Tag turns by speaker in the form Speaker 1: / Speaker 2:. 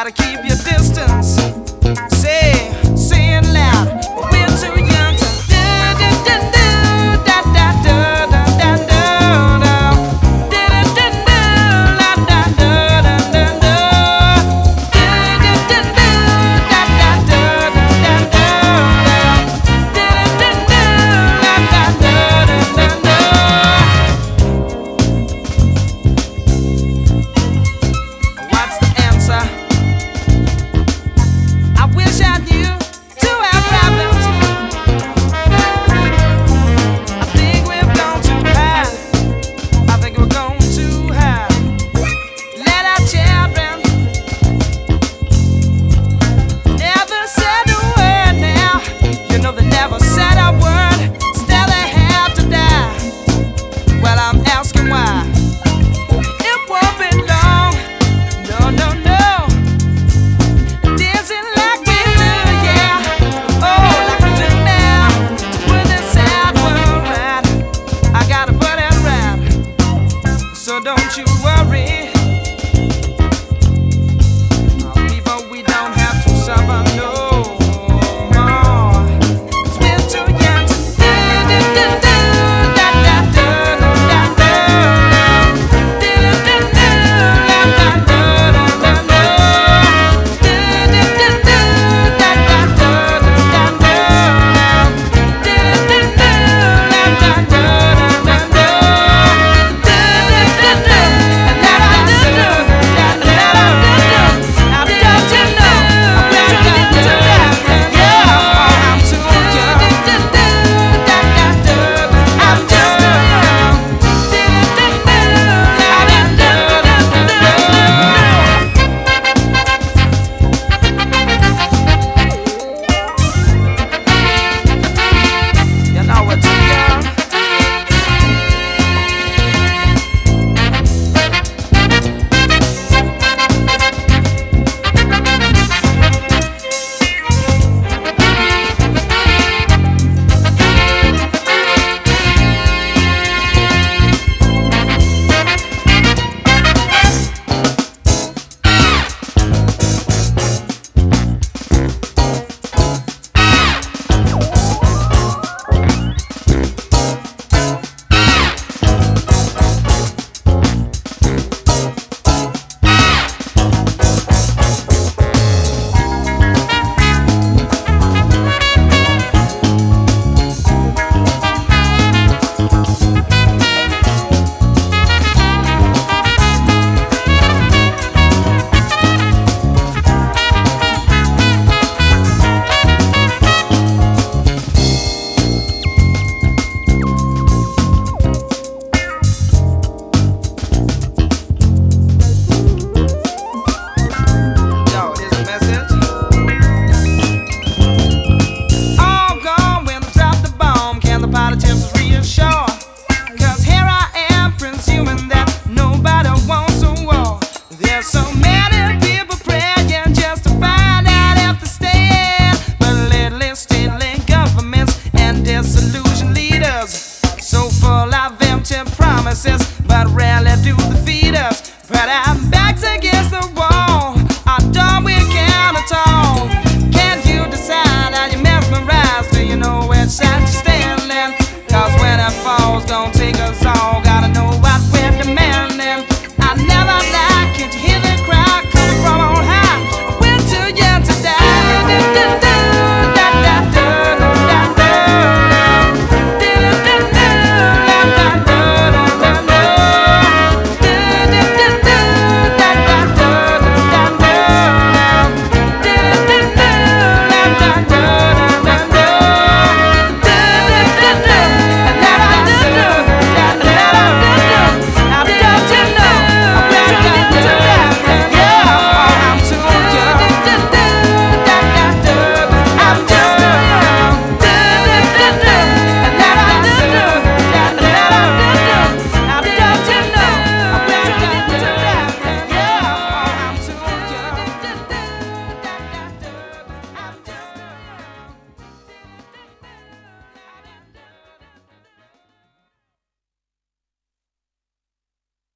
Speaker 1: Gotta keep your distance. Say it loud. We're too young to do do do do da da do da da do do do do do da da do da da do do do do da da do da da do do do do da da do da da do. What's the answer? I wish I knew to our problems. I think we've gone too high. I think we're going too high. Let our children never said a word now. You know they never said a word. Still they have to die. Well, I'm asking why. It won't be long. No, no, no. Dancing like we do, yeah. Oh, like we do now. To put this sad world right, I gotta put it right. So don't you worry. People, we don't have to suffer no more. 'Cause we're too young to do do do do da da do da da do do do do da da do da da do do do do da da do da da do do do do da da do da da do do do do la la do do la la do do. I've got to know, I've got to get to that, yeah. I'm too young. Da da do, I'm just too young. Do do do, la la do do do. You know we're too young. Yo, here's a message. All gone when I drop the bomb. Can the politicians reassure? 'Cause here I am presuming that nobody wants a war. There's so many people praying just to find out if they stand. But lately stealing governments and disillusioned leaders, so full of empty promises, but rarely do they feed us. But our backs against the wall, our done we can at all. Can you decide? Are you mesmerized? Do you know which side you're standing? 'Cause when it falls, gonna take us all.